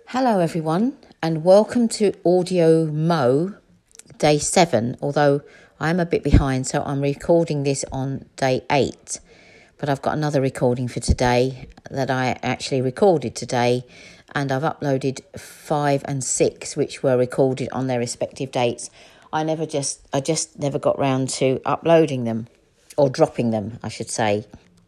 Hello everyone and welcome to Audio Mo day 7, although I'm a bit behind, so I'm recording this on day 8, but I've got another recording for today that I actually recorded today, and I've uploaded 5 and 6 which were recorded on their respective dates. I just never got round to uploading them, or dropping them I should say.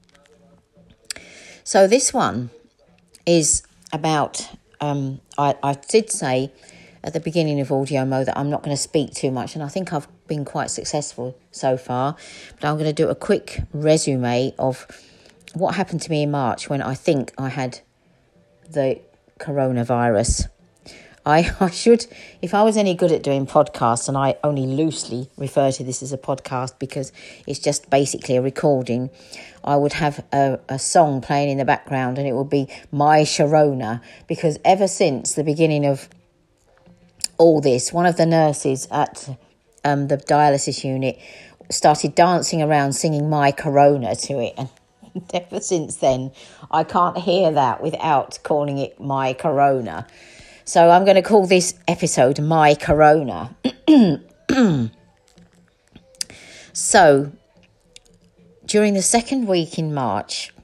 So this one is about I did say at the beginning of Audio Mo that I'm not going to speak too much, and I think I've been quite successful so far, but I'm going to do a quick resume of what happened to me in March when I think I had the coronavirus. I should, if I was any good at doing podcasts, and I only loosely refer to this as a podcast because it's just basically a recording, I would have a song playing in the background and it would be My Sharona, because ever since the beginning of all this, one of the nurses at the dialysis unit started dancing around singing My Corona to it, and ever since then I can't hear that without calling it My Corona. So I'm going to call this episode My Corona. So, during the second week in March,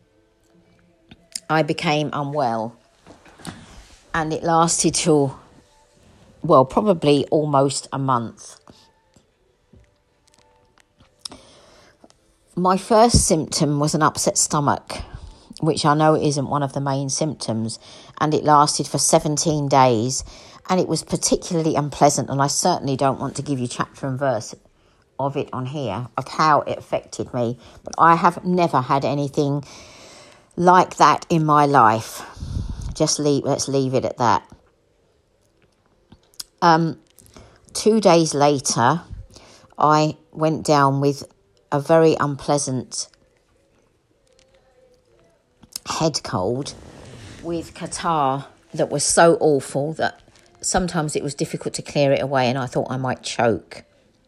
I became unwell. And it lasted till, well, probably almost a month. My first symptom was an upset stomach, which I know isn't one of the main symptoms, and it lasted for 17 days, and it was particularly unpleasant, and I certainly don't want to give you chapter and verse of it on here, of how it affected me, but I have never had anything like that in my life. Let's leave it at that. 2 days later, I went down with a very unpleasant head cold with catarrh that was so awful that sometimes it was difficult to clear it away, and I thought I might choke.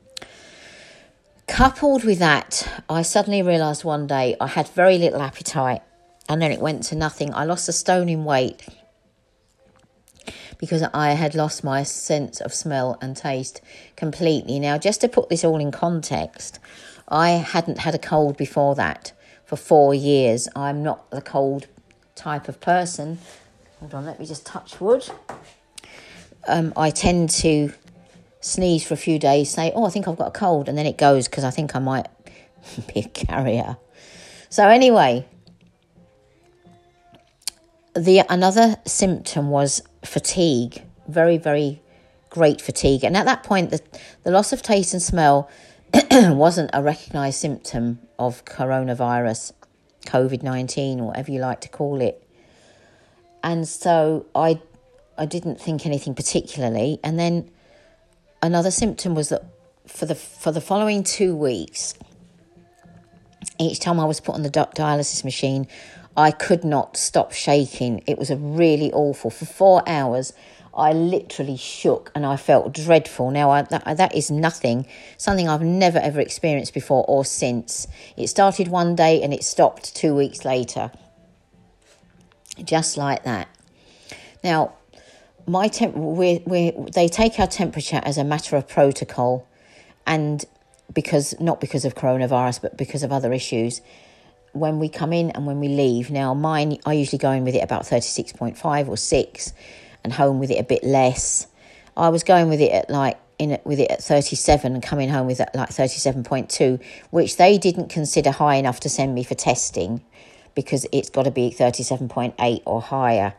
Coupled with that, I suddenly realised one day I had very little appetite, and then it went to nothing. I lost a stone in weight because I had lost my sense of smell and taste completely. Now, just to put this all in context, I hadn't had a cold before that for 4 years. I'm not the cold type of person. Hold on, let me just touch wood. I tend to sneeze for a few days, say, I think I've got a cold, and then it goes because I think I might be a carrier. So anyway, another symptom was fatigue, very, very great fatigue. And at that point, the loss of taste and smell wasn't a recognised symptom of coronavirus, COVID-19, or whatever you like to call it. And so I didn't think anything particularly. And then another symptom was that for the following 2 weeks, each time I was put on the dialysis machine, I could not stop shaking. It was a really awful. For 4 hours, I literally shook and I felt dreadful. Now, that is something I've never ever experienced before or since. It started one day and it stopped 2 weeks later. Just like that. Now, they take our temperature as a matter of protocol, and not because of coronavirus, but because of other issues, when we come in and when we leave. Now, mine, I usually go in with it about 36.5 or 6, and home with it a bit less. I was going with it at 37 and coming home with it like 37.2, which they didn't consider high enough to send me for testing, because it's got to be 37.8 or higher.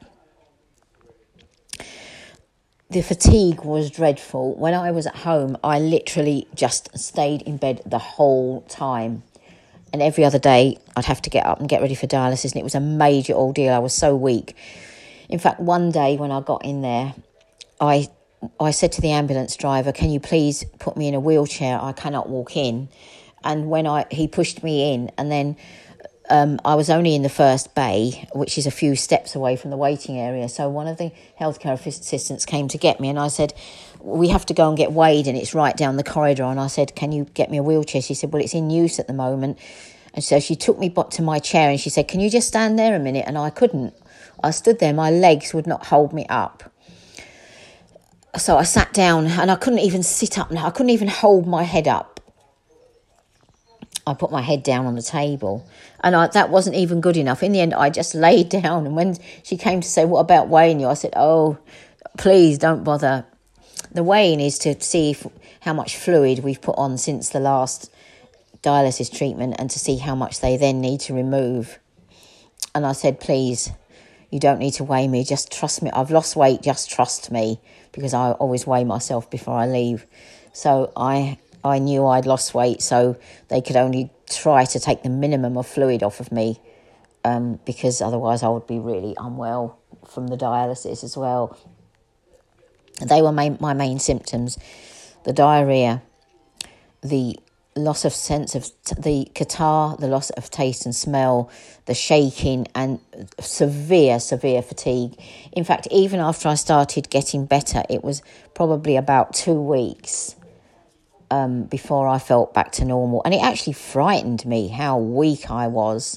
The fatigue was dreadful. When I was at home, I literally just stayed in bed the whole time. And every other day, I'd have to get up and get ready for dialysis, and it was a major ordeal. I was so weak. In fact, one day when I got in there, I said to the ambulance driver, "Can you please put me in a wheelchair? I cannot walk in." And he pushed me in, and then I was only in the first bay, which is a few steps away from the waiting area. So one of the healthcare assistants came to get me, and I said, "We have to go and get weighed, and it's right down the corridor." And I said, "Can you get me a wheelchair?" She said, "Well, it's in use at the moment." And so she took me to my chair and she said, "Can you just stand there a minute?" And I couldn't. I stood there, my legs would not hold me up. So I sat down and I couldn't even sit up now. I couldn't even hold my head up. I put my head down on the table and that wasn't even good enough. In the end, I just laid down. And when she came to say, what about weighing you? I said, oh, please don't bother. The weighing is to see how much fluid we've put on since the last dialysis treatment and to see how much they then need to remove. And I said, please, you don't need to weigh me. Just trust me. I've lost weight. Just trust me, because I always weigh myself before I leave. So I knew I'd lost weight, so they could only try to take the minimum of fluid off of me, because otherwise I would be really unwell from the dialysis as well. They were my main symptoms: the diarrhea, the loss of sense of the catarrh, the loss of taste and smell, the shaking, and severe fatigue. In fact, even after I started getting better, it was probably about 2 weeks before I felt back to normal. And it actually frightened me how weak I was.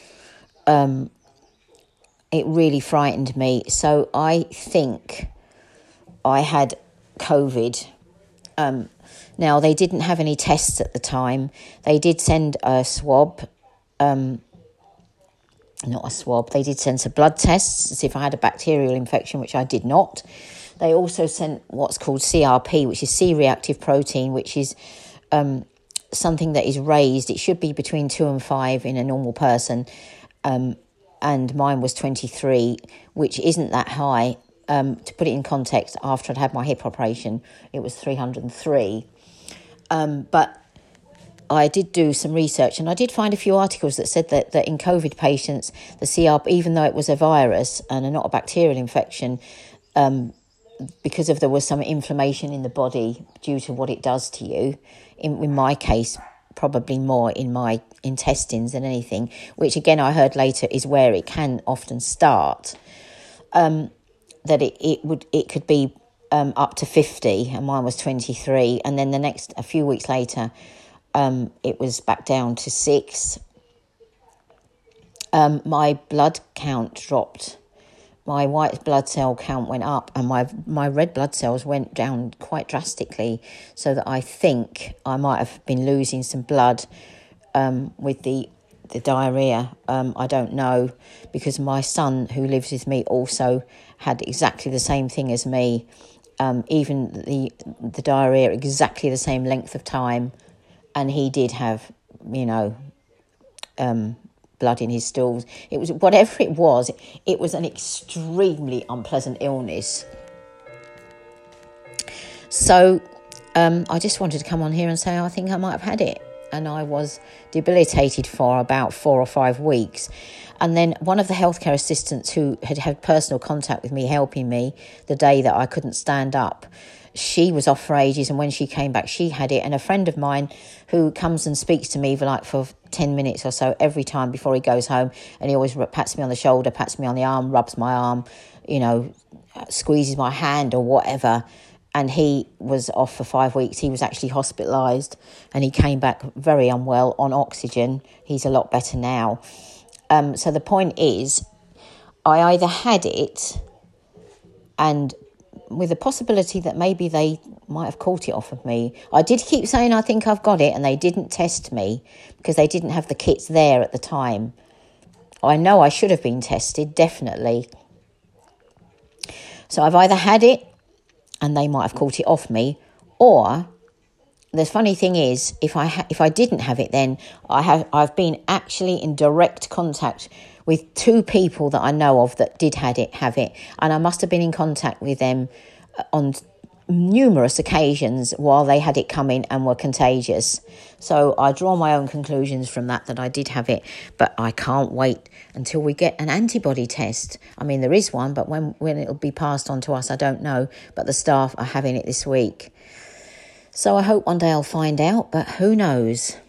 It really frightened me. So I think I had COVID. Now, they didn't have any tests at the time. They did send a swab, not a swab. They did send some blood tests to see if I had a bacterial infection, which I did not. They also sent what's called CRP, which is C-reactive protein, which is something that is raised. It should be between 2 and 5 in a normal person, and mine was 23, which isn't that high. To put it in context, after I'd had my hip operation, it was 303. But I did do some research, and I did find a few articles that said that in COVID patients, the CRP, even though it was a virus and not a bacterial infection, because there was some inflammation in the body due to what it does to you, in my case, probably more in my intestines than anything, which again I heard later is where it can often start, that it could be up to 50, and mine was 23, and then a few weeks later, it was back down to 6. My blood count dropped. My white blood cell count went up, and my red blood cells went down quite drastically, so that I think I might have been losing some blood with the diarrhea. I don't know, because my son, who lives with me, also had exactly the same thing as me. Even the diarrhea, exactly the same length of time, and he did have, blood in his stools. It was whatever it was an extremely unpleasant illness. So I just wanted to come on here and say I think I might have had it. And I was debilitated for about 4 or 5 weeks. And then one of the healthcare assistants who had had personal contact with me, helping me the day that I couldn't stand up, she was off for ages, and when she came back, she had it. And a friend of mine who comes and speaks to me for 10 minutes or so every time before he goes home, and he always pats me on the shoulder, pats me on the arm, rubs my arm, squeezes my hand or whatever. And he was off for 5 weeks. He was actually hospitalised, and he came back very unwell on oxygen. He's a lot better now. So the point is, I either had it, and with the possibility that maybe they might have caught it off of me. I did keep saying I think I've got it, and they didn't test me because they didn't have the kits there at the time. I know I should have been tested, definitely. So I've either had it, and they might have caught it off me, or the funny thing is, if I didn't have it, then I've been actually in direct contact with 2 people that I know of that did have it, and I must have been in contact with them on numerous occasions while they had it coming and were contagious. So I draw my own conclusions from that I did have it, but I can't wait until we get an antibody test. I mean, there is one, but when it'll be passed on to us, I don't know, but the staff are having it this week. So I hope one day I'll find out, but who knows?